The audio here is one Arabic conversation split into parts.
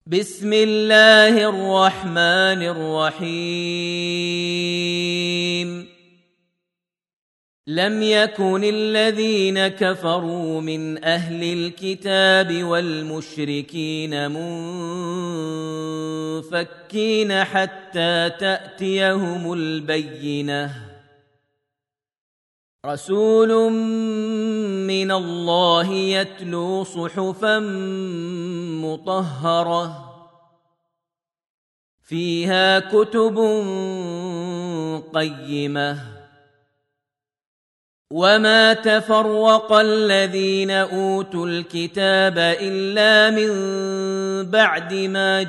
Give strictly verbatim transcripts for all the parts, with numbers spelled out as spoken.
بسم الله الرحمن الرحيم لم يكن الذين كفروا من أهل الكتاب والمشركين منفكين حتى تأتيهم البينة رسول من الله يتلو صحفا مطهرة فيها كتب قيمة وما تفرق الذين أوتوا الكتاب إلا من بعد ما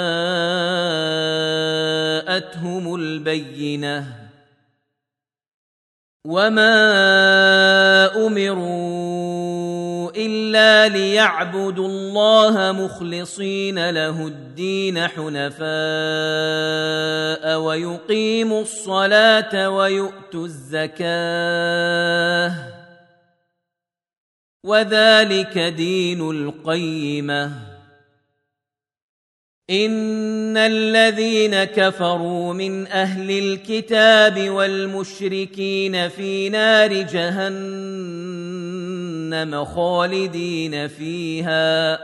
جاءتهم البينة وما أمروا إلا ليعبدوا الله مخلصين له الدين حنفاء ويقيموا الصلاة ويؤتوا الزكاة وذلك دين القيمة إن الذين كفروا من أهل الكتاب والمشركين في نار جهنم خالدين فيها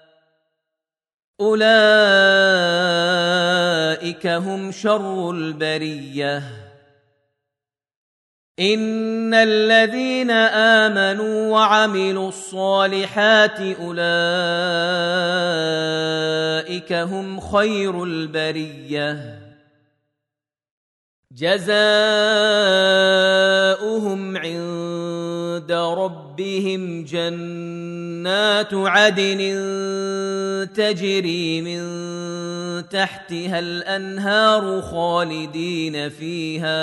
أولئك هم شر البرية إن الذين آمنوا وعملوا الصالحات أولئك هم خير البرية جزاؤهم عند ربهم جنات عدن تجري من تحتها الأنهار خالدين فيها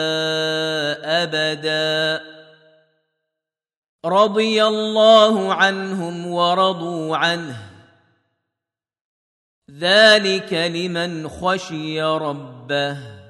أبدا رضي الله عنهم ورضوا عنه ذلك لمن خشي ربه